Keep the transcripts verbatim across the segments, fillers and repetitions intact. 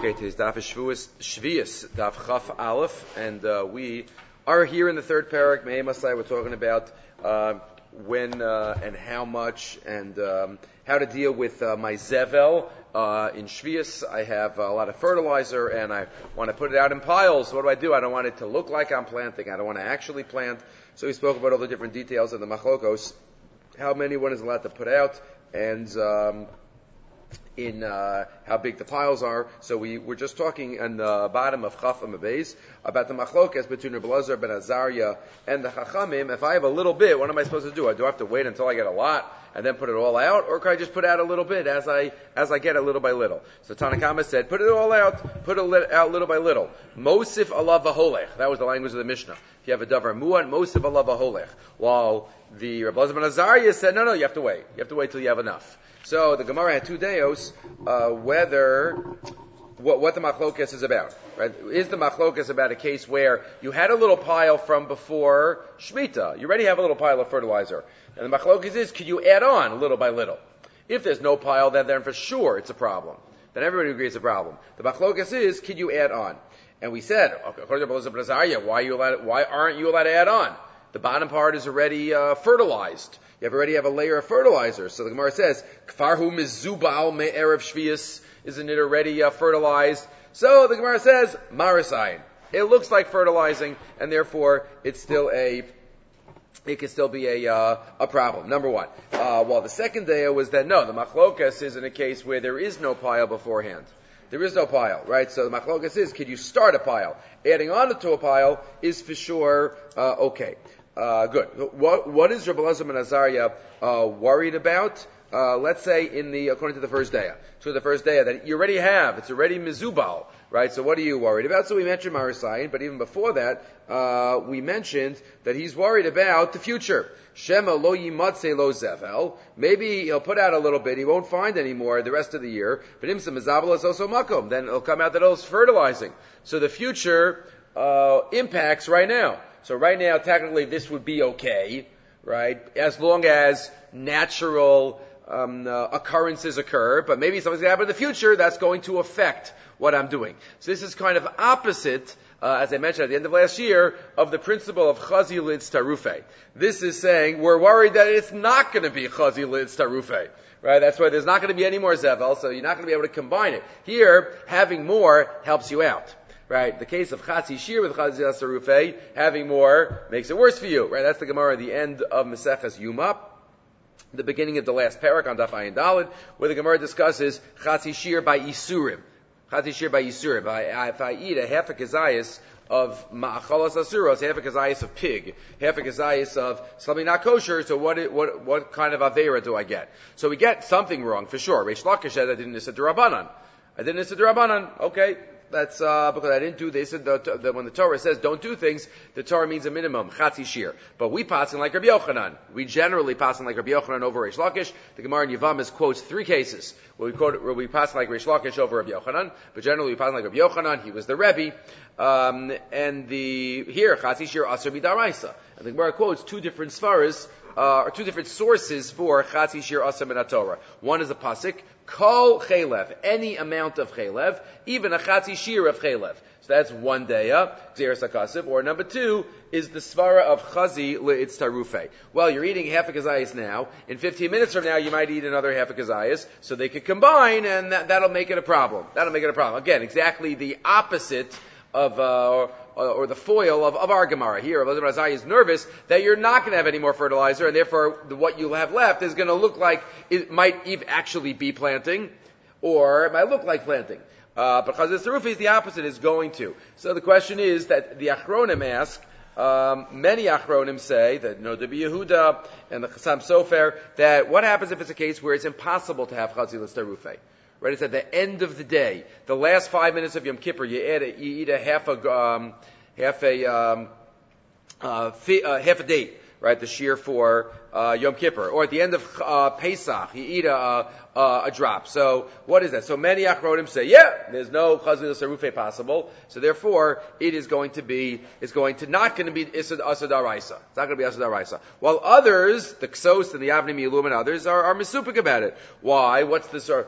Okay, today's daf is Shvuas, Shvius, daf Chaf Aleph, and uh, we are here in the third parak. Me'ei Masai, we're talking about uh, when uh, and how much, and um, how to deal with uh, my zevel uh, in Shvius. I have a lot of fertilizer, and I want to put it out in piles. What do I do? I don't want it to look like I'm planting. I don't want to actually plant. So we spoke about all the different details of the machlokos, how many one is allowed to put out, and um, in uh, how big the piles are. So we were just talking on the bottom of Chaf Amabez about the machlokas between Rebbe Elazar ben Azariah and the Chachamim. If I have a little bit, what am I supposed to do? Do I have to wait until I get a lot and then put it all out, or can I just put out a little bit as I as I get it little by little? So Tanakama said, put it all out, put it li- out little by little. Mosif Allah v'holech. That was the language of the Mishnah. If you have a davar mu'an, Mosif Allah v'holech. While the Rebbe Elazar ben Azariah said, no, no, you have to wait. You have to wait till you have enough. So the Gemara had two deos, uh, whether, what, what the machlokas is about, right? Is the machlokas about a case where you had a little pile from before Shemitah? You already have a little pile of fertilizer. And the machlokas is, could you add on little by little? If there's no pile, then, then for sure it's a problem. Then everybody agrees it's a problem. The machlokas is, could you add on? And we said, okay, according to Rebbe Elazar ben Azariah, why, are you allowed, why aren't you allowed to add on? The bottom part is already uh, fertilized. You have already have a layer of fertilizer. So the Gemara says, Kfarhu mizubal me'erev shvius. Isn't it already uh, fertilized? So the Gemara says, Marasayin. It looks like fertilizing, and therefore it's still a, it can still be a uh, a problem. Number one. Uh, while the second day was that no, the machlokas is in a case where there is no pile beforehand. There is no pile, right? So the machlokas is, could you start a pile? Adding on to a pile is for sure uh, okay. Uh, good. What, what is Rebbe Elazar ben Azariah uh, worried about? Uh, let's say in the, according to the first day, to the first day that you already have, it's already mizubal, right? So what are you worried about? So we mentioned Marasayin, but even before that, uh, we mentioned that he's worried about the future. Shema lo yimatze lo zevel. Maybe he'll put out a little bit, he won't find any more the rest of the year, but imsa mizabel is also makom. Then it'll come out that it's fertilizing. So the future, uh, impacts right now. So right now, technically, this would be okay, right? As long as natural um, uh, occurrences occur, but maybe something's going to happen in the future that's going to affect what I'm doing. So this is kind of opposite, uh, as I mentioned at the end of last year, of the principle of chazi lidz tarufe. This is saying we're worried that it's not going to be chazi lidz tarufe. Right? That's why there's not going to be any more zevel, so you're not going to be able to combine it. Here, having more helps you out. Right, the case of Chatzi Shir with Chatzi Asarufei, having more makes it worse for you. Right, that's the Gemara at the end of Maseches Yuma, the beginning of the last parak on Daf Ayin Daled, where the Gemara discusses Chatzi Shir by Isurim. Chatzi Shir by Isurim. If I eat a half a kazayas of Ma'achalas Asuros, half a kazayas of pig, half a kazayas of something not kosher, so what what what kind of Avera do I get? So we get something wrong for sure. Reish Lakish said I didn't Nisa D'Rabbanan. I didn't Nisa D'Rabbanan. Okay. That's uh, because I didn't do this. The, the, when the Torah says don't do things, the Torah means a minimum, chatzi shir. But we passing like Rabbi Yochanan. We generally passing like Rabbi Yochanan over Reish Lakish. The Gemara in Yevamos quotes three cases where we quote where we pass like Reish Lakish over Rabbi Yochanan. But generally we pass like Rabbi Yochanan. He was the Rebbe. Um, and the here chatzi shir aser midaraisa. And the Gemara quotes two different svaras. Uh, or two different sources for Chatzi Shir Asar Min HaTorah. One is a pasuk, Kol Chelev, any amount of Chelev, even a Chatzi Shir of Chelev. So that's one daya, Gzeres HaKasiv. Or number two is the svara of Chazi Le'itz Tarufei. Well, you're eating half a kazayas now. In fifteen minutes from now, you might eat another half a kazayas. So they could combine, and that, that'll make it a problem. That'll make it a problem. Again, exactly the opposite of, uh, or the foil of, of our Gemara. Here, Elazar ben Azariah is nervous that you're not going to have any more fertilizer, and therefore the, what you'll have left is going to look like it might even actually be planting, or it might look like planting. Uh, because the roof is the opposite, is going to. So the question is that the Achronim ask, um, many Achronim say, that no, the Yehuda and the Chassam Sofer, that what happens if it's a case where it's impossible to have Chazilas Tarufei? Right, it's at the end of the day, the last five minutes of Yom Kippur. You add, a, you eat a half a, um, half a, um, uh, fi, uh, half a date, right? The shear for uh, Yom Kippur, or at the end of uh, Pesach, you eat a, a, a drop. So what is that? So many Achronim say, yeah, there's no Chazil Sarufei possible. So therefore, it is going to be, it's going to not going to be Asad Daraisa. It's not going to be Asad Daraisa. While others, the Ksos and the Avnim Yilum and others are, are misupik about it. Why? What's the sort?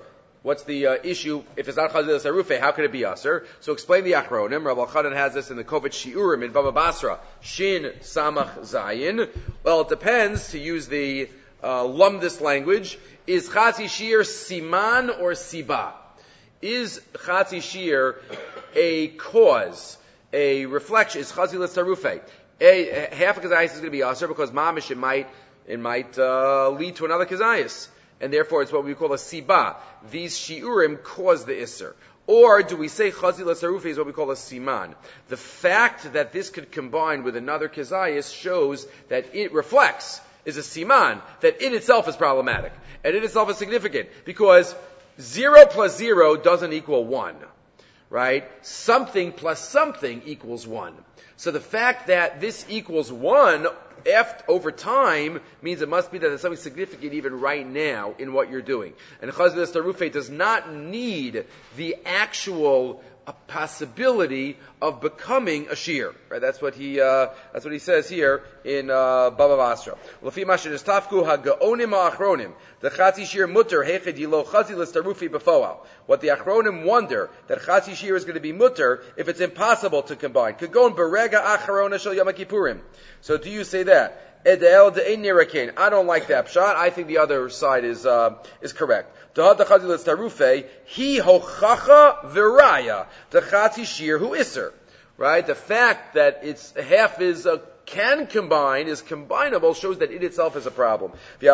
What's the uh, issue? If it's not Chazil Sarufe, how could it be Aser? So explain the Achronim. Rabbi Chanan has this in the Kovet Shiurim in Baba Basra. Shin Samach Zayin. Well, it depends, to use the uh, Lumdis language. Is Chatzi Shir Siman or Siba? Is Chatzi Shir a cause, a reflection? Is Chazil Sarufe? A, half a Kazayas is going to be Aser because Mamish, it might, it might uh, lead to another Kazayas. And therefore it's what we call a siba. These shiurim cause the isser. Or do we say chazil sarufi is what we call a siman? The fact that this could combine with another kazayas shows that it reflects, is a siman, that in itself is problematic. And in itself is significant. Because zero plus zero doesn't equal one. Right? Something plus something equals one. So the fact that this equals one after, over time means it must be that there's something significant even right now in what you're doing. And Chazil Sarufe does not need the actual uh, possibility of becoming a shear. Right? That's what he uh, that's what he says here in uh, Baba Basra. L'fi ma shenistafku ha'gaonim ha'achronim the chatzi shir mutter hechad yilo Chazil Sarufi b'foal. What the achronim wonder that chatzi shir is going to be mutter if it's impossible to combine. Kagon berega acharona shel Yom Kippurim. So do you say that? Edel de'ein nirakin. I don't like that pshat. I think the other side is uh, is correct. Dahad the Chazil Sarufe he hochacha v'raya the chatzi shir hu iser. Right? The fact that it's half is a can combine, is combinable, shows that it itself is a problem.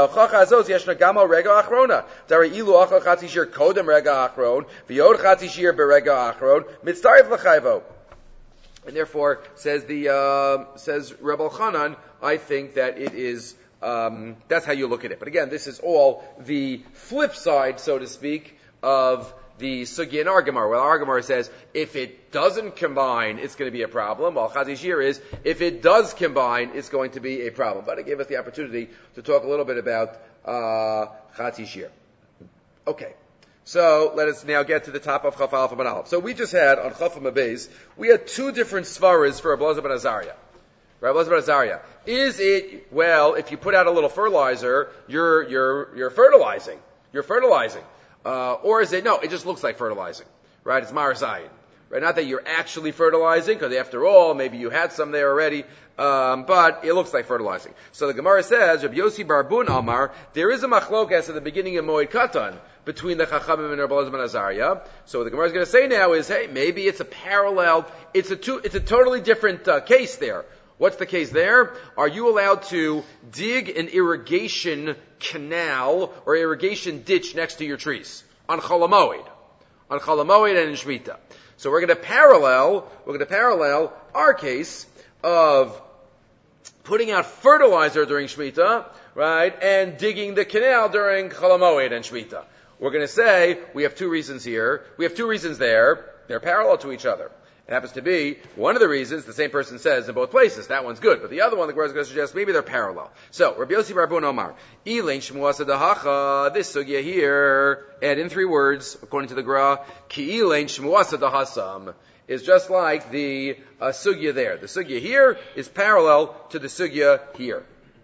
And therefore, says the uh, says Rebbe Chanan, I think that it is, um, that's how you look at it. But again, this is all the flip side, so to speak, of the Sugya and Argamar. Well, Argamar says, if it doesn't combine, it's going to be a problem. While Chatzi Shir is, if it does combine, it's going to be a problem. But it gave us the opportunity to talk a little bit about uh, Chatzi Shir. Okay. So, let us now get to the top of Chaf Aleph and Aleph. So we just had, on Chaf Mabez, we had two different svaras for Abelazar ben Azariah. Right, Abelazar ben Azariah. Is it, well, if you put out a little fertilizer, you're, you're, you're fertilizing. You're fertilizing. Uh, or is it, no, it just looks like fertilizing, right? It's Marasayin, right? Not that you're actually fertilizing, because after all, maybe you had some there already, um, but it looks like fertilizing. So the Gemara says, Rabbi Yossi Barbun Amar, there is a machlokas at the beginning of Moed Katan between the Chachamim and Rabbi Elazar ben Azariah. So what the Gemara is going to say now is, hey, maybe it's a parallel, it's a two, it's a totally different uh, case there. What's the case there? Are you allowed to dig an irrigation canal or irrigation ditch next to your trees? On Cholamoid. On Cholamoid and in Shemitah. So we're going to parallel, we're going to parallel our case of putting out fertilizer during Shemitah, right, and digging the canal during Cholamoid and Shemitah. We're going to say, we have two reasons here. We have two reasons there. They're parallel to each other. It happens to be one of the reasons the same person says in both places. That one's good. But the other one, the Gemara is going to suggest maybe they're parallel. So, Rabbi Yossi Barbun Omar, Elain Shmuasa Dahacha, this sugya here, add in three words, according to the Gra, Ki Elain Shmuasa Dahasam, is just like the uh, sugya there. The sugya here is parallel to the sugya here.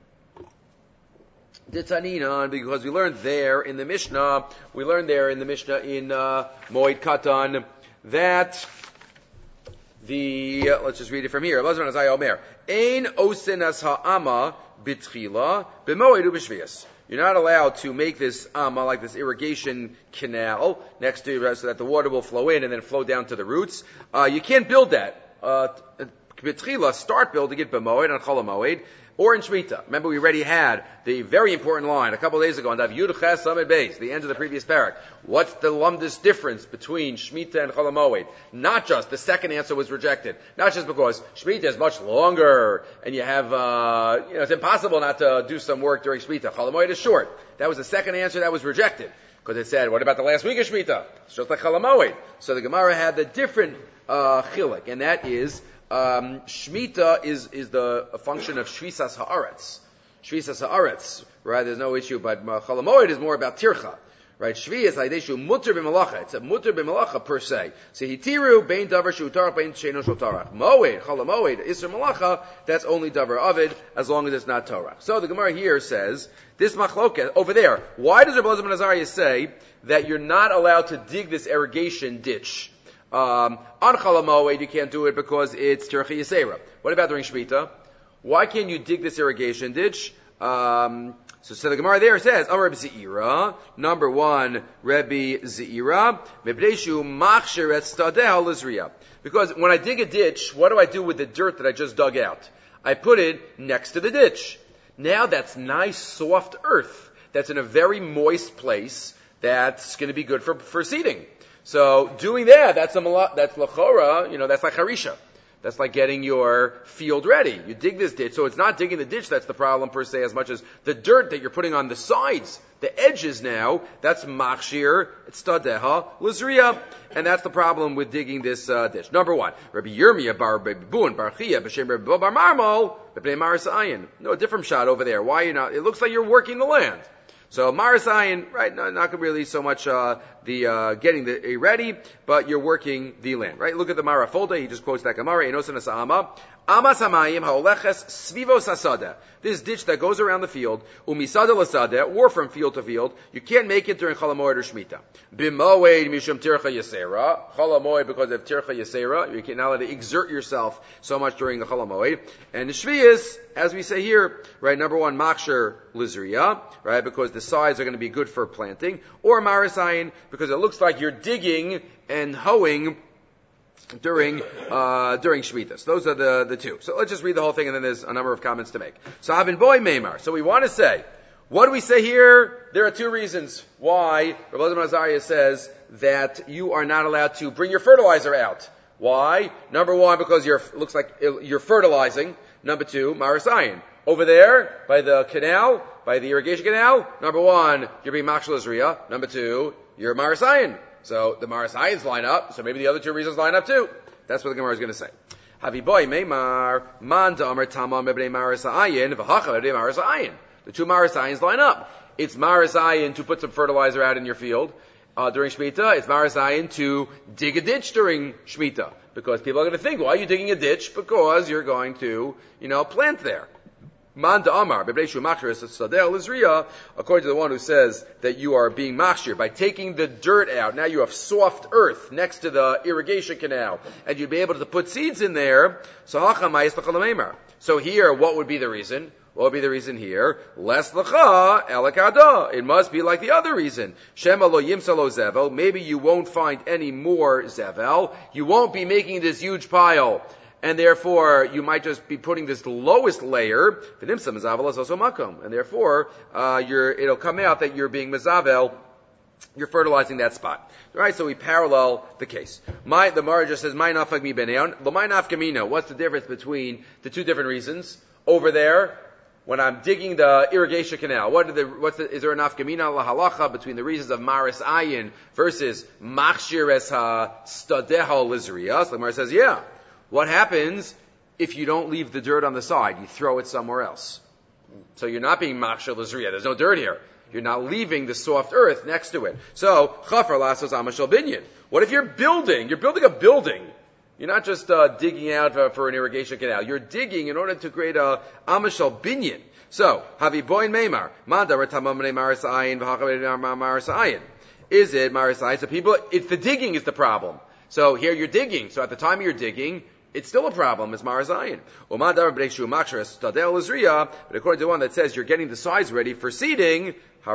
Ditaninan, because we learned there in the Mishnah, we learned there in the Mishnah in uh, Moed Katan, that The, uh, let's just read it from here. Elazar ben Azariah Omer, Ein osin as ha'ama b'tchila b'moed u'b'shvias. You're not allowed to make this amma, like this irrigation canal, next to, so that the water will flow in and then flow down to the roots. Uh, you can't build that. Uh, b'tchila, start building it b'moed, on Chol HaMoed, or in Shemitah. Remember, we already had the very important line a couple of days ago on Dav Yud Ches Amid Beis, the end of the previous parak. What's the lumdus difference between Shemitah and Chol HaMoed? Not just, the second answer was rejected. Not just because Shemitah is much longer, and you have, uh, you know, it's impossible not to do some work during Shemitah. Chol HaMoed is short. That was the second answer that was rejected. Because it said, what about the last week of Shemitah? It's just like Chol HaMoed. So the Gemara had the different, uh, chilek, and that is, Um, Shemitah is, is the a function of Shvisas Haaretz. Shvisas Haaretz, right? There's no issue, but Chol HaMoed is more about Tircha, Right? Shviyas Aideshu Mutter b'Malacha. It's a Mutter b'Malacha per se. So Hitiru Bein Davar Shutarach Bein Sheino Shotarach. Moed, Chala Moed, Isser Malacha, that's only Davar Avid, as long as it's not Torah. So the Gemara here says, this Machloket, over there, why does Rabbi Elazar ben Azariah say that you're not allowed to dig this irrigation ditch? Um, on Chala Moed, you can't do it because it's Tircha Yisera. What about during Shemitah? Why can't you dig this irrigation ditch? Um, So, so the Gemara there says, Amar Rebbe Zeira, number one, Rebbe Zeira, Mebreishu Machsher et Stadeh Lizriya. Because when I dig a ditch, what do I do with the dirt that I just dug out? I put it next to the ditch. Now that's nice, soft earth that's in a very moist place that's going to be good for, for seeding. So doing that, that's a that's lachora, you know, that's like harisha. That's like getting your field ready. You dig this ditch. So it's not digging the ditch that's the problem per se, as much as the dirt that you're putting on the sides, the edges now, that's machshir, it's stadeha, lizriya. And that's the problem with digging this uh, ditch. Number one, Rabbi Yirmiyah bar Bebun bar Chia b'shem Rabbi Bar Marmol b'pnei Maris Ayin. No, a different shot over there. Why are you not? It looks like you're working the land. So Maris Ayin, right, no, not really so much uh, the uh, getting the uh, ready, but you're working the land, right? Look at the Mara Folda, he just quotes that Gemara, Enosan Asa'ama, Amas Hamayim ha'oleches svivos hasada. This ditch that goes around the field, umisada lasada, or from field to field, you can't make it during Chol HaMoed or Shemitah. B'moed mishum tircha yasera, Chol HaMoed because of tircha yasera, you can't allow to exert yourself so much during the Chol HaMoed. And the Shviyas, as we say here, right, number one, Maksher Lizriya, right, because the sides are going to be good for planting, or Marisayin, because it looks like you're digging and hoeing during uh during Shemitah. So those are the the two. So let's just read the whole thing, and then there's a number of comments to make. So Avin Boy Meimar. So we want to say, what do we say here? There are two reasons why Rabbi Elazar ben Azariah says that you are not allowed to bring your fertilizer out. Why? Number one, because you're looks like you're fertilizing. Number two, Marisayin. Over there, by the canal, by the irrigation canal, number one, you're being Machshel Azriya. Number two, you're Marisayin. So the Marasayins line up, so maybe the other two reasons line up too. That's what the Gemara is going to say. Havi boy meimar man da'amar tamam b'nei Marasayin v'hacha b'nei Marasayin. The two Marasayins line up. It's Marasayin to put some fertilizer out in your field uh, during Shemitah. It's Marasayin to dig a ditch during Shemitah, because people are going to think, why are you digging a ditch? Because you're going to, you know, plant there. Man da'amar b'breishu machshir sadeh lizriya, according to the one who says that you are being machshir by taking the dirt out. Now you have soft earth next to the irrigation canal, and you'd be able to put seeds in there. So hachamayis l'chalameimar. So here, what would be the reason? What would be the reason here? Les l'cha elakada. It must be like the other reason. Shema lo yimsalo zevel. Maybe you won't find any more zevel. You won't be making this huge pile. And therefore, you might just be putting this lowest layer, and therefore, uh, you're, it'll come out that you're being mezavel, you're fertilizing that spot. Right, so we parallel the case. My, the Mara just says, "My nafag mi beneon." L'may nafkamina. What's the difference between the two different reasons? Over there, when I'm digging the irrigation canal, what are the, what's the, is there a nafkamina lahalacha between the reasons of maris ayin versus machshir es ha stadeha lizriya? So the Mara says, yeah. What happens if you don't leave the dirt on the side? You throw it somewhere else. So you're not being machshel lizriya. There's no dirt here. You're not leaving the soft earth next to it. So, chafar lasos amashal binyan. What if you're building? You're building a building. You're not just uh, digging out uh, for an irrigation canal. You're digging in order to create a amashal binyan. So, havi boin meimar. Manda retamamne marisayin v'hachaved marisayin. Is it marisayin? So people, it's the digging is the problem. So here you're digging. So at the time you're digging, it's still a problem. It's Marazayin. But according to the one that says you're getting the sides ready for seeding,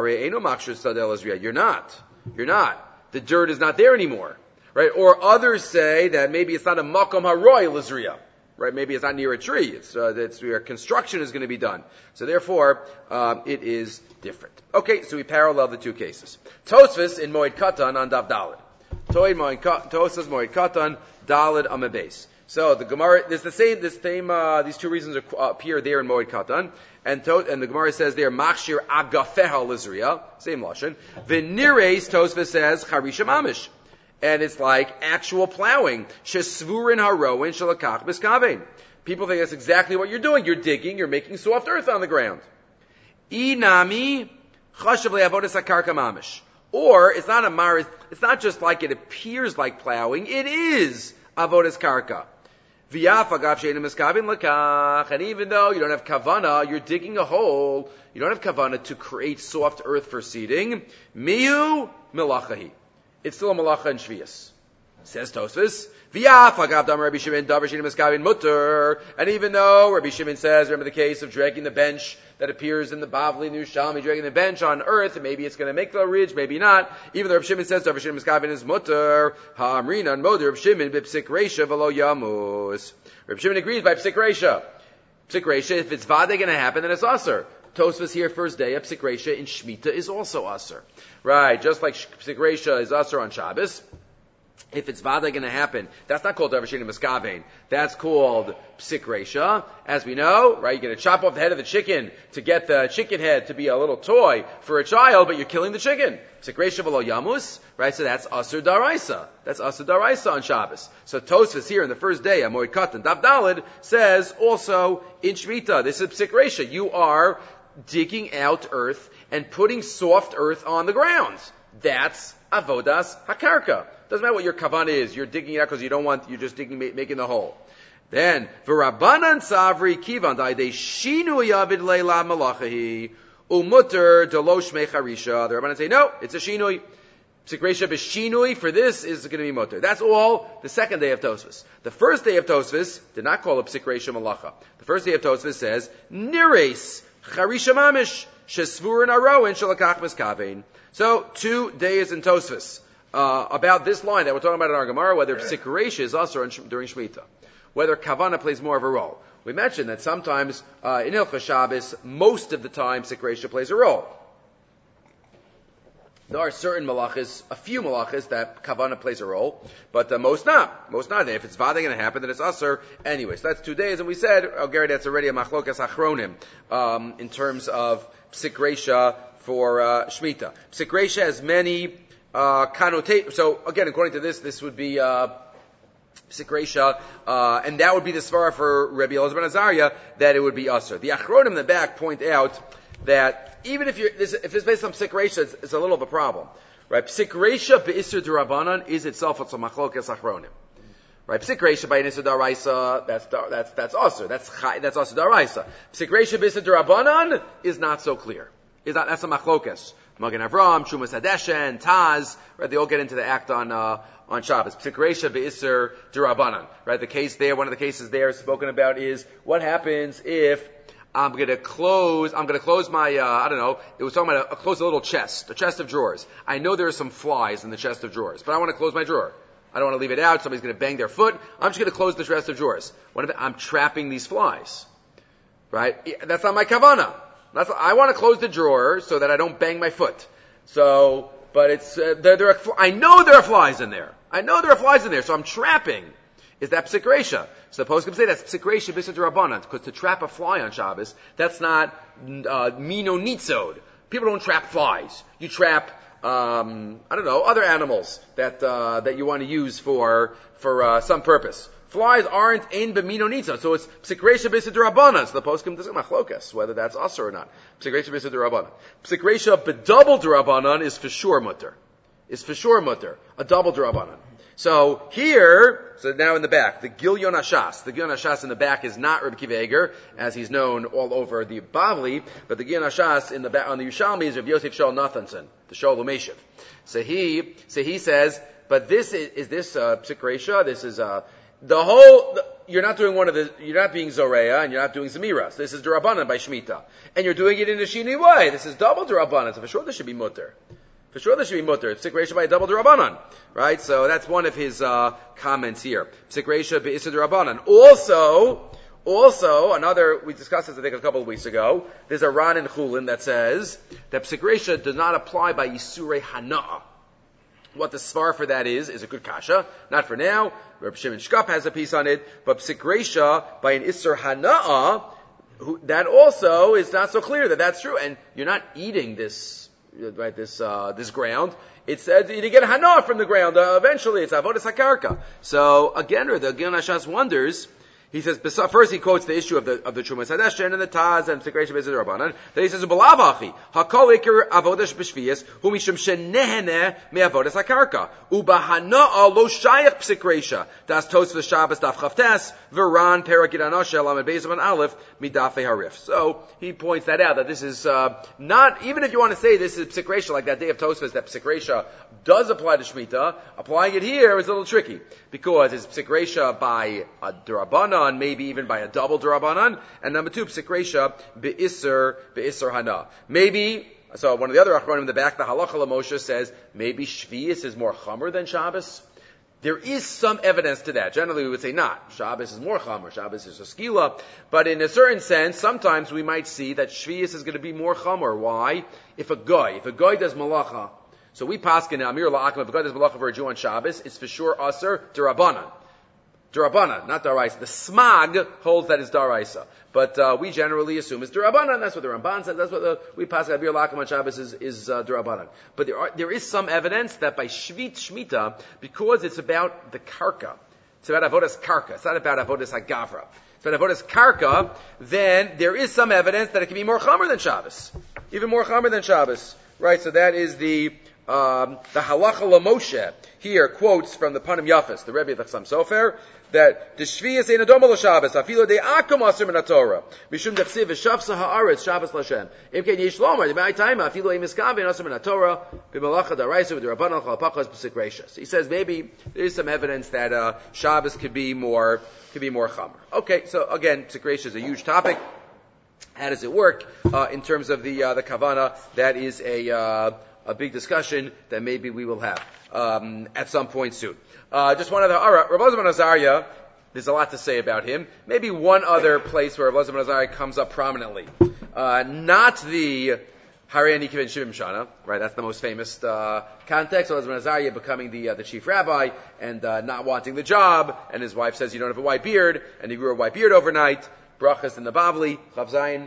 you're not. You're not. The dirt is not there anymore. Right? Or others say that maybe it's not a makom haroy lizriya. Right? Maybe it's not near a tree. It's, uh, it's where construction is going to be done. So therefore, um, it is different. Okay, so we parallel the two cases. Tosfos in Moed Katan on Dav Daled. Tosfos Moed Katan Daled Amabes. So the Gemara, there's the same, this same, uh, these two reasons appear there in Moed Katan, and to, and the Gemara says there Machshir Agafeha Lizriya, same lashon. V'nireis Tosfos says Charisha Mamish, and it's like actual plowing. Shesvurin Haroin Shalakach Biskavein. People think that's exactly what you're doing. You're digging, you're making soft earth on the ground. Inami Chashav le'avodas hakarka mamish. Or it's not a maris, it's not just like it appears like plowing, it is avodas karka. And even though you don't have kavana, you're digging a hole, you don't have kavana to create soft earth for seeding, miu melachahi. It's still a malacha in Shvius. Says Tosfos, and even though Rabbi Shimon says, remember the case of dragging the bench that appears in the Bavli and the Yerushalmi, dragging the bench on earth, and maybe it's going to make the ridge, maybe not. Even though Rabbi Shimon says Rabbi Shimon Miskavin is mutter, ha'amrina and moder Rabbi Shimon b'psik reisha v'lo yamus. Rabbi Shimon agrees by psik reisha. Psik reisha, if it's vade going to happen, then it's aser. Tosfos here, first day of psik reisha in Shemitah is also aser. Right, just like psik reisha is aser on Shabbos. If it's vada going to happen, that's not called Davashina Miskavein. That's called Psik Reisha. As we know, right, you're going to chop off the head of the chicken to get the chicken head to be a little toy for a child, but you're killing the chicken. Psik Reisha v'lo yamus, right, so that's Asur Daraisa. That's Asur Daraisa on Shabbos. So Tosfos here in the first day, Amoid Katan, Daf Daled, says also in Shmita, this is Psik Reisha. You are digging out earth and putting soft earth on the ground. That's Avodas HaKarka. Doesn't matter what your kavanah is. You're digging it out because you don't want, you're just digging, making the hole. Then, v'Rabbanan savri kivan da'idei shinu yavid leila malachahi umutter delosh mecharisha. The Rabbanan say, no, it's a shinui. Psikresha b'shinui for this is going to be mutter. That's all the second day of Tosfos. The first day of Tosfos did not call it psikresha malacha. The first day of Tosfos says, nireis charisha mamish shesvur and aro and shalakach miskavein. So, two days in Tosfos. Uh, about this line that we're talking about in our Gemara, whether Psik Reisha is also during Shemitah, whether Kavana plays more of a role. We mentioned that sometimes uh, in Hilchos Shabbos, most of the time Psik Reisha plays a role. There are certain malachas, a few malachas that Kavana plays a role, but uh, most not. Most not. If it's Vada going to happen, then it's Asur anyway. So that's two days, and we said, oh Gary, that's already a Machlokas Achronim um, in terms of Psik Reisha for uh, Shemitah. Psik Reisha has many Uh, connotate. So again, according to this, this would be uh, Psik Reisha, uh, and that would be the svara for Rabbi Elazar ben Azariah that it would be Asur. The Achronim in the back point out that even if you're this, if it's based on Psik Reisha, it's, it's a little of a problem, right? Psik Reisha be'Isur d'Rabbanan is itself it's a Machlokas Achronim, right? Psik Reisha by an Isur d'Oraisa, that's that's that's Asur, that's that's Asur d'Oraisa. Psik Reisha be'Isur d'Rabbanan is not so clear. Is not that's a Machlokas. Magen Avram, Trumas Hadeshen, Taz, right? They all get into the act on uh, on Shabbos. Psik Reisha be'Isur d'Rabbanan, right? The case there, one of the cases there spoken about is what happens if I'm going to close. I'm going to close my. Uh, I don't know. It was talking about a, a close a little chest, a chest of drawers. I know there are some flies in the chest of drawers, but I want to close my drawer. I don't want to leave it out. Somebody's going to bang their foot. I'm just going to close the chest of drawers. What if I'm trapping these flies? Right? That's not my kavana. That's, I want to close the drawer so that I don't bang my foot. So, but it's, uh, there, there are, I know there are flies in there. I know there are flies in there, so I'm trapping. Is that Psik Reisha? So the poskim say that's Psik Reisha b'Isur d'Rabbanan, because to trap a fly on Shabbos, that's not, uh, mino nitzod. People don't trap flies. You trap, um, I don't know, other animals that, uh, that you want to use for, for, uh, some purpose. Flies aren't ein b'mino nitzod, so it's Psik Reisha b'Isur d'Rabbanan. So the poskim doesn't machlokas whether that's asur or not. Psik Reisha b'Isur d'Rabbanan. Psik Reisha b'double d'Rabbanan is for sure mutter. Is for sure mutter. A double d'Rabbanan. So here, so now in the back, the Gilyon Hashas. The Gilyon Hashas in the back is not Reb Akiva Eiger, as he's known all over the Bavli, but the Gilyon Hashas in the back on the Yerushalmi is Reb Yosef Shaul Nathanson, the Shaul Umeshiv. So he, so he says, but this is, is this uh, Psik Reisha? This is uh, the whole. The, you're not doing one of the. You're not being Zoreya and you're not doing Zemiras. This is D'Rabbanan by Shemitah, and you're doing it in a Shini way. This is double D'Rabbanan. So for sure, this should be mutter. For sure, this should be mutter. Psik Reisha by a double D'Rabbanan, right? So that's one of his uh, comments here. Psik Reisha b'Isur d'Rabbanan. Also, also another. We discussed this I think a couple of weeks ago. There's a Ran in Chulin that says that Psik Reisha does not apply by Yisurei Hana'ah. What the svar for that is, is a good kasha. Not for now. Reb Shimon Shkop has a piece on it. But Psik Reisha, by an Isur Hana'ah, who, that also is not so clear that that's true. And you're not eating this, right, this, uh, this ground. It's, uh, you get Hana'ah from the ground. Uh, eventually, it's Avodas HaKarka. So, again, the Gilyon Hashas wonders, He says, first he quotes the issue of the of the Trumas Hadeshin and the Taz and the Separation of Israel Rabbanan. Then he says, "Ubalav hakol ikir avodas b'shvius hu mishum shenehene me'avodas hakarka ubahana lo shayach psikresha das Tosfos Shabbos daf chavtes v'ran perakid anoshel amid beis and aleph midafei harif." So he points that out that this is uh, not, even if you want to say this is psikresha like that day of Tosfos, that psikresha does apply to Shemitah, applying it here is a little tricky because it's psikresha by a D'Rabbanan, maybe even by a double D'Rabbanan, and number two, psikresha be'isser, be'isser hana. Maybe, so one of the other achronim in the back, the Halacha LaMoshe says, maybe Shvius is more chamer than Shabbos. There is some evidence to that. Generally, we would say not. Shabbos is more chamer. Shabbos is a skila. But in a certain sense, sometimes we might see that Shvius is going to be more chamer. Why? If a guy, if a guy does malacha, so we paskin Amir La'akim, if a guy does malacha for a Jew on Shabbos, it's for sure aser D'Rabbanan. D'Rabbanan, not Daraisa. The Smag holds that it's Daraisa. But uh, we generally assume it's D'Rabbanan. That's what the Ramban says. That's what the, we pass Abir Lakim on Shabbos is, is uh, D'Rabbanan. But there are, there is some evidence that by Shvit Shmita, because it's about the Karka, it's about Avodas Karka, it's not about Avodas Hagavra, it's about Avodas Karka, then there is some evidence that it can be more Chamer than Shabbos. Even more Chamer than Shabbos. Right, so that is the um, the Halacha LaMoshe here quotes from the Panim Yafis, the Rebbe of the Chassam Sofer, that the Shviyas ein adoma l'Shabbos, afilo de akum aser min haTorah, mishum dechsiv v'shavsa ha'aretz Shabbos l'Hashem. Im ken yesh lomar, the b'ay taima, afilo ein miskaven aser min haTorah, b'malacha daraisa v'derabbanan chalapachas b'sikrashas. He says maybe there is some evidence that uh, Shabbos could be more could be more chamer. Okay, so again, b'sikrashas is a huge topic. How does it work uh, in terms of the uh, the kavana? That is a uh, a big discussion that maybe we will have um, at some point soon. Uh, just one other, all right, Rav Elazar ben Azariah, there's a lot to say about him. Maybe one other place where Rav Elazar ben Azariah comes up prominently. Uh, not the Harei Nikivin Shivim Shana, right, that's the most famous uh, context. Rav Elazar ben Azariah becoming the uh, the chief rabbi and uh, not wanting the job, and his wife says, you don't have a white beard, and he grew a white beard overnight. Brachas in the Bavli, Chav Zayin.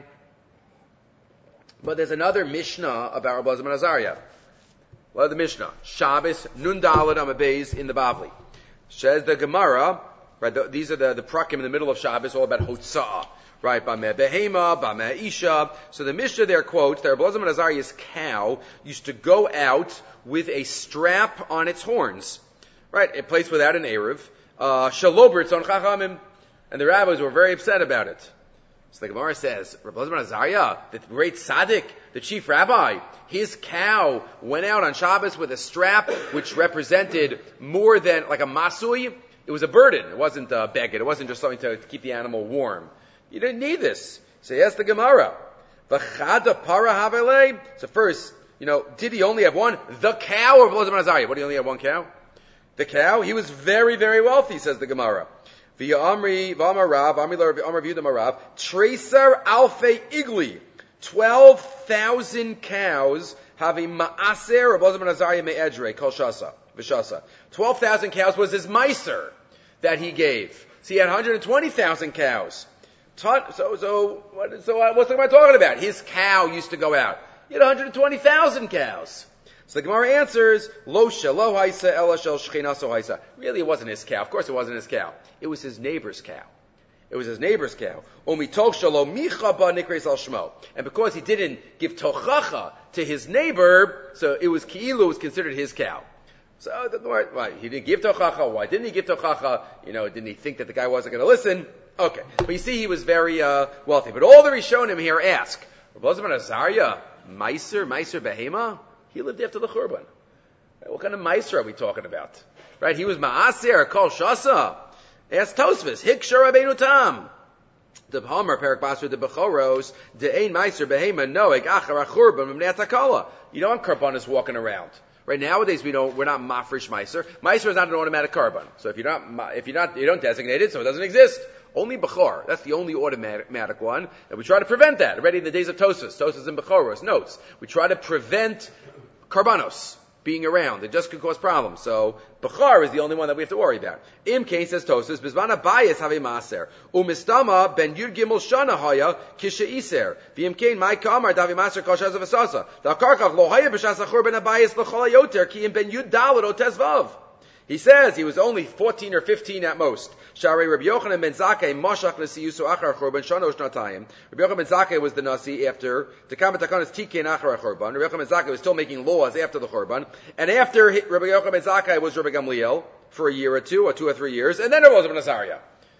But there's another Mishnah about Rav Elazar ben Azariah. What is the Mishnah? Shabbos, Nun Daled Amabeis in the Bavli. Says the Gemara, right, the, these are the, the prakim in the middle of Shabbos, all about Hotzah, right, Bameh Behema, Bameh Isha. So the Mishnah there quotes that Rav Elazar ben Azariah's cow used to go out with a strap on its horns, right, a place without an Erev, uh, Shalobritz on Chachamim, and the rabbis were very upset about it. So the Gemara says, Rav Elazar ben Azariah, the great tzaddik, the chief rabbi, his cow went out on Shabbos with a strap which represented more than, like a masui. It was a burden. It wasn't a beged. It wasn't just something to keep the animal warm. You didn't need this. So yes, the Gemara. V'chada para havele. So first, you know, did he only have one? The cow of Rav Elazar ben Azariah. What, do you only have one cow? The cow? He was very, very wealthy, says the Gemara. V'ya amri v'amar Rav, amri l'amar v'yudam Rav, treser alfei igli. Twelve thousand cows have a ma'aser Rav Elazar ben Azariah me'edrei kol shasa v'shasa. Twelve thousand cows was his meiser that he gave. So he had one hundred twenty thousand cows. So, so, what, so what's the Gemara talking about? His cow used to go out. He had one hundred twenty thousand cows. So the Gemara answers, Lo shelo haisa ela shel shechinaso haisa. Really, it wasn't his cow. Of course, it wasn't his cow. It was his neighbor's cow. It was his neighbor's cow. And because he didn't give tochacha to his neighbor, so it was ki'ilu, was considered his cow. So the Gemara, why? He didn't give tochacha. Why didn't he give tochacha? You know, didn't he think that the guy wasn't going to listen? Okay. But you see, he was very uh, wealthy. But all the Rishonim here ask, Rav Elazar ben Azariah, Meiser, Meiser Behema? He lived after the Churban. What kind of Meiser are we talking about? Right? He was Ma'aser, Kol Shasa. Ask Tosfos, Hikshar Rabbeinu Tam. The Homer, Perak Basra, the Bechoros, the Ein Meiser Behema, Noeg, Achar Achurban, Mimnei Atakala. You don't have Karbanis walking around. Right, nowadays we don't, we're not Mafresh Meiser. Meiser is not an automatic Karban. So if you're not, if you're not, you don't designate it, so it doesn't exist. Only Bechor. That's the only automatic one. And we try to prevent that. Already in the days of Tosfos, Tosfos and Bechoros, notes. We try to prevent Karbanos being around. It just could cause problems. So, Bechar is the only one that we have to worry about. Im Kain says Tosfos, Bizvana Bayis have a Maser. Umistama ben Yud Gimel Shana Haya Kisha Iser. V'im Kain Mai Kamar Davi Maser Kol Shaz V'Sasa. Da'karkach Lo Haya B'Shas Achur Ben Abayis L'Chol Yoter Ki Im Ben Yud Dalad Otez Vav. He says he was only fourteen or fifteen at most. Shari Rabbi Yochanan ben Zakkai mashach nesiyusu achar churban shano shnatayim. Rabbi Yochanan ben Zakkai was the nasi after the Kama Takanas Tikin achar churban. Rabbi Yochanan ben Zakkai was still making laws after the churban, and after Rabbi Yochanan ben Zakkai was Rabbi Gamliel for a year or two, or two or three years, and then it was Rabbi Nazariah.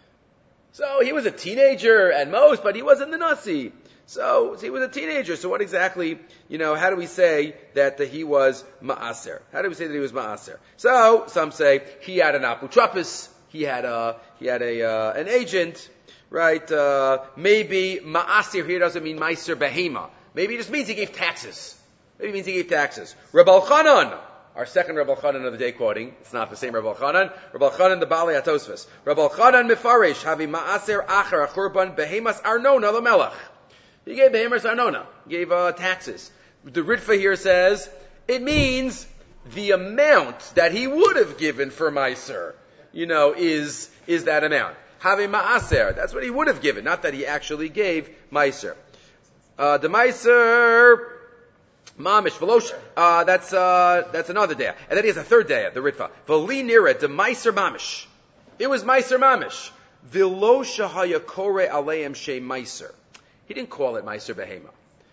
So he was a teenager at most, but he wasn't the nasi. So, so he was a teenager. So what exactly, you know, how do we say that uh, he was ma'aser? How do we say that he was ma'aser? So some say he had an aputrapis, he had a he had a uh, an agent, right? Uh, maybe ma'aser here doesn't mean meiser behema. Maybe it just means he gave taxes. Maybe it means he gave taxes. Reb Elchanan, our second Reb Elchanan of the day quoting. It's not the same Reb Elchanan. Reb Elchanan the Baalei HaTosfos. Reb Elchanan mefarish havi ma'aser achar achurban behemas arnona lamelach. He gave Behemas Arnona, gave uh, taxes. The Ritva here says, it means the amount that he would have given for Meiser, you know, is, is that amount. Have Ma'aser, that's what he would have given, not that he actually gave Meiser. Uh, the Meiser, Mamish, Velosh, uh, that's, uh, that's another day. And then he has a third day, the Ritva. Veli Nira, the Meiser Mamish. It was Meiser Mamish. Velosh Hayakore Aleim She Meiser. He didn't call it Meiser Behema.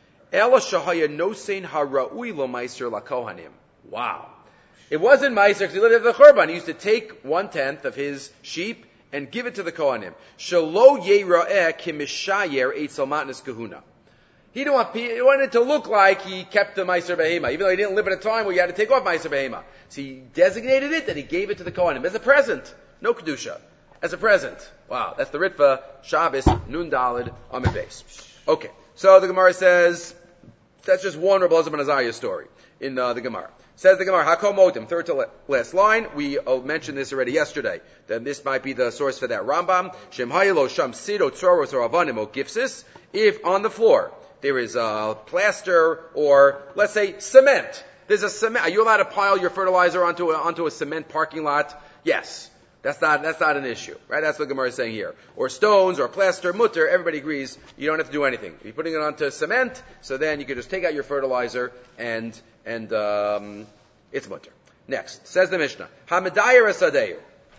Ela shahaya nosein hara'ui lo Meiser lakohanim. Wow. It wasn't Meiser because he lived at the Churban. He used to take one-tenth of his sheep and give it to the Kohanim. Shalo yera'eh kimishayer eitzel matnas kahuna. He didn't want, he wanted it to look like he kept the Meiser Behema, even though he didn't live at a time where you had to take off Meiser Behema. So he designated it and he gave it to the Kohanim as a present. No Kedusha. As a present. Wow, that's the Ritva, Shabbos, Nun Daled, Amid Beis. Okay, so the Gemara says, that's just one Rabbi Elazar ben Azariah story in uh, the Gemara. Says the Gemara, Hakom Modim, third to last line. We uh, mentioned this already yesterday. Then this might be the source for that. Rambam, Shem Hayelo Sham Sido Tzoros or Avanim O Gifsis. If on the floor there is a plaster or, let's say, cement. There's a cement. Are you allowed to pile your fertilizer onto a, onto a cement parking lot? Yes. That's not, that's not an issue, right? That's what Gemara is saying here. Or stones, or plaster, mutter, everybody agrees, you don't have to do anything. If you're putting it onto cement, so then you can just take out your fertilizer and, and, um, it's mutter. Next, says the Mishnah, Hamadayer Asadeyu.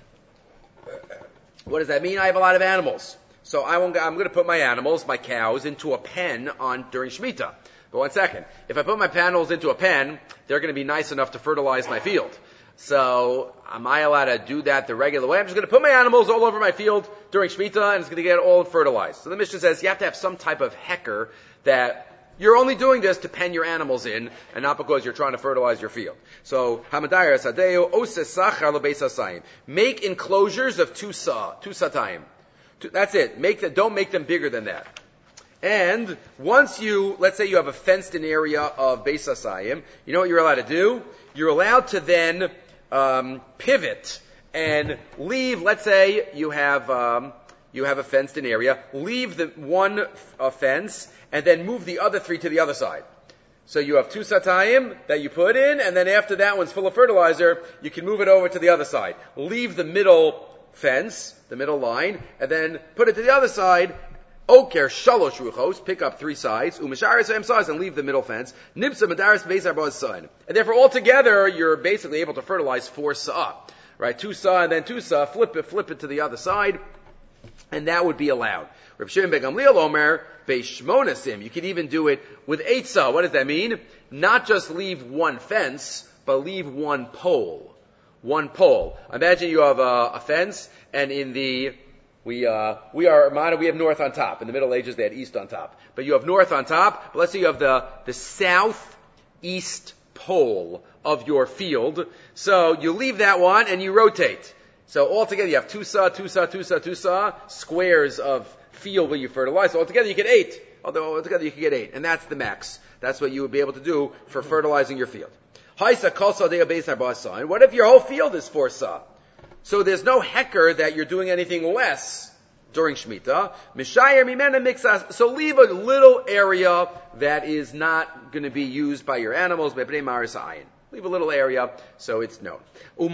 What does that mean? I have a lot of animals. So I won't, I'm going to put my animals, my cows, into a pen on, during Shemitah. But one second. If I put my animals into a pen, they're going to be nice enough to fertilize my field. So, am I allowed to do that the regular way? I'm just going to put my animals all over my field during Shemitah, and it's going to get all fertilized. So the Mishnah says you have to have some type of hecker that you're only doing this to pen your animals in, and not because you're trying to fertilize your field. So, Hamadayar Sadeo, Oses Sachar Lebeis Hasayim. Make enclosures of two sa, two satayim. That's it. Make that, don't make them bigger than that. And once you, let's say you have a fenced-in area of Beis Hasayim, you know what you're allowed to do? You're allowed to then um, pivot and leave. Let's say you have um, you have a fenced-in area. Leave the one uh, fence and then move the other three to the other side. So you have two satayim that you put in, and then after that one's full of fertilizer, you can move it over to the other side. Leave the middle fence, the middle line, and then put it to the other side. Oker shalosh ruchos, pick up three sides, umasharis sides, and leave the middle fence. Nipsa madaris beis arba'as son, and therefore altogether you're basically able to fertilize four sa, right? Two sa and then two sa, flip it, flip it to the other side, and that would be allowed. Reb Shimon ben Gamliel Omer beishmonasim. You can even do it with eight sa. What does that mean? Not just leave one fence, but leave one pole. One pole. Imagine you have a, a fence, and in the We, uh, we are, we have north on top. In the Middle Ages, they had east on top. But you have north on top. But let's say you have the, the southeast pole of your field. So you leave that one and you rotate. So altogether you have two sa, two sa, two sa, two sa, squares of field where you fertilize. So altogether you get eight. Although altogether you can get eight. And that's the max. That's what you would be able to do for fertilizing your field. And what if your whole field is four sa? So there's no hecker that you're doing anything less during Shemitah. Mishayer mimena mixas. So leave a little area that is not going to be used by your animals. Leave a little area so it's known.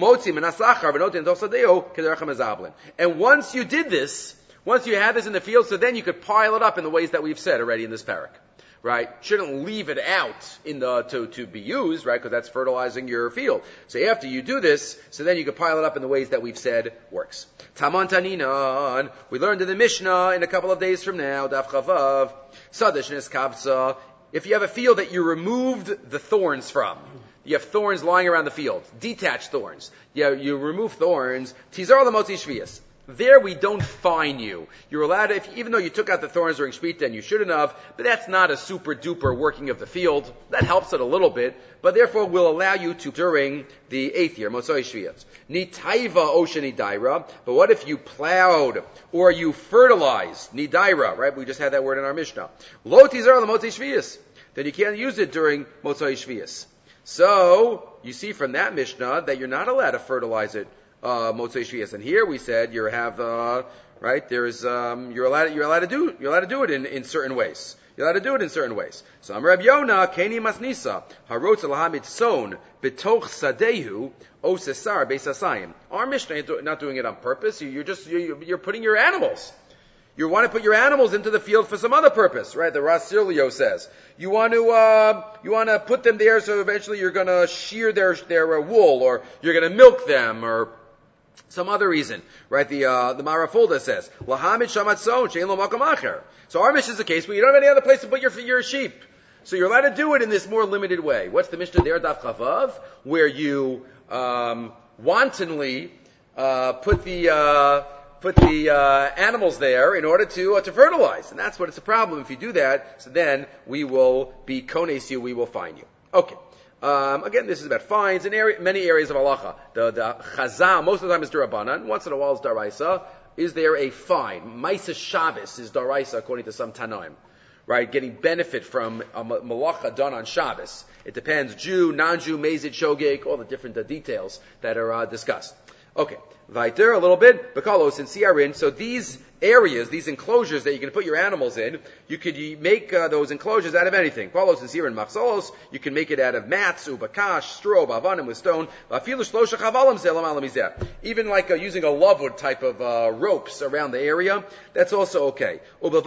And once you did this, once you had this in the field, so then you could pile it up in the ways that we've said already in this parak. right? Shouldn't leave it out in the to to be used, right? Because that's fertilizing your field. So after you do this, so then you can pile it up in the ways that we've said works. Taman Taninan, we learned in the Mishnah in a couple of days from now, Daf Chavav, Sadishnis Kavza. If you have a field that you removed the thorns from, you have thorns lying around the field, detached thorns. You, you remove thorns. Tizar lamotzi shvius. There we don't fine you. You're allowed to, if, even though you took out the thorns during Shmita and you shouldn't have, but that's not a super duper working of the field. That helps it a little bit, but therefore will allow you to during the eighth year, Motzoi Shvius. Nitaiva osha nidaira, but what if you plowed or you fertilized, nidaira, right? We just had that word in our Mishnah. Lo tizar lamotzi shvius. Then you can't use it during Motzoi Shvius. So, you see from that Mishnah that you're not allowed to fertilize it uh, Motzei Shvius. And here we said you have, uh, right, there's, um, you're allowed, you're allowed to do, you're allowed to do it in, in certain ways. You're allowed to do it in certain ways. So, Amar Reb Yonah, Keni Masnisa, Harotz Lahamit Son, Betoch Sadehu, Osesar Beisasayim. Our Mishnah, you're not doing it on purpose. You're just, you're, you're putting your animals. You want to put your animals into the field for some other purpose, right? The Ras Sirlio says you want to uh, you want to put them there so eventually you're going to shear their their uh, wool, or you're going to milk them, or some other reason, right? The uh, the Marafulda says lahamid shamatzon shein lo makom acher. So our Mishnah is the case where you don't have any other place to put your your sheep, so you're allowed to do it in this more limited way. What's the Mishnah there, Daf Chavav, where you um, wantonly uh, put the uh, put the uh, animals there in order to uh, to fertilize, and that's what it's a problem. If you do that, so then we will be kones you, we will fine you. Okay. Um, again, this is about fines in area, many areas of halacha. The the chazal most of the time is derabanan. Once in a while is daraisa. Is there a fine? Maisa Shabbos is daraisa according to some Tanaim, right? Getting benefit from a malacha done on Shabbos. It depends. Jew, non-Jew, mazid, shogeg, all the different uh, details that are uh, discussed. Okay, weiter a little bit. Bekalos and siarin. So these areas, these enclosures that you can put your animals in, you could make uh, those enclosures out of anything. Kalos and siarin machsolos. You can make it out of mats, ubakash, straw, bavanim with stone. Even like uh, using a lovewood type of uh, ropes around the area, that's also okay.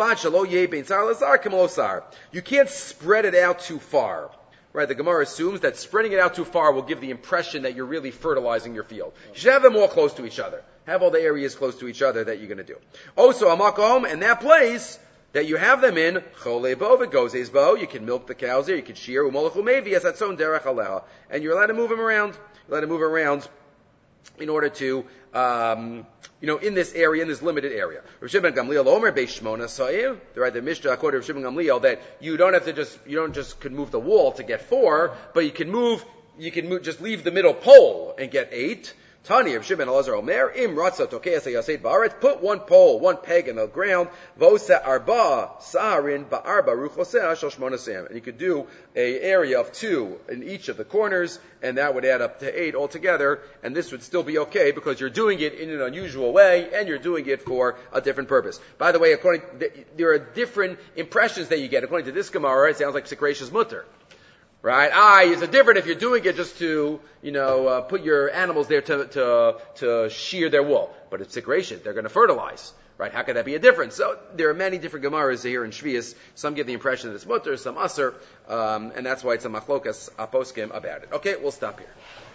You can't spread it out too far. Right, the Gemara assumes that spreading it out too far will give the impression that you're really fertilizing your field. You should have them all close to each other. Have all the areas close to each other that you're going to do. Also, a makom, and that place that you have them in, chole bo v'gozes bo, you can milk the cows there, you can shear, umolachu mevi as atzon derech aleha, and you're allowed to move them around. You're allowed to move around in order to, um, you know, in this area, in this limited area. Rav Shimon Gamliel Omer Beis Shmona Sa'ir, right, the Mishnah according to Rav Shimon Gamliel, that you don't have to just, you don't just could move the wall to get four, but you can move, you can move, just leave the middle pole and get eight. Tani of Shimon Elazar Omer, Im Ratza Tokeas Yaseid Ba'aretz, put one pole, one peg in the ground, Vosa Arba, Saharin, Ba'arba, Ruchosea, Shal Shmona Sam. And you could do a area of two in each of the corners, and that would add up to eight altogether, and this would still be okay because you're doing it in an unusual way, and you're doing it for a different purpose. By the way, according, there are different impressions that you get. According to this Gemara, it sounds like Sekratia's mutter. Right? Ah, it's different if you're doing it just to, you know, uh, put your animals there to, to, to shear their wool. But it's Sikration. They're going to fertilize. Right? How could that be a difference? So there are many different Gemaras here in Shvius. Some give the impression that it's mutter, some usser, um, and that's why it's a machlokas aposkim about it. Okay, we'll stop here.